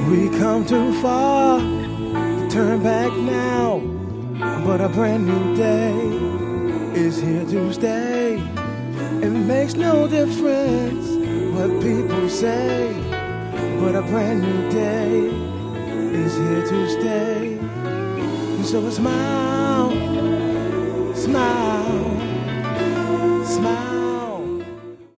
We come too far to turn back now, but a brand new day is here to stay. It makes no difference what people say, but a brand new day is here to stay. And so smile, smile, smile.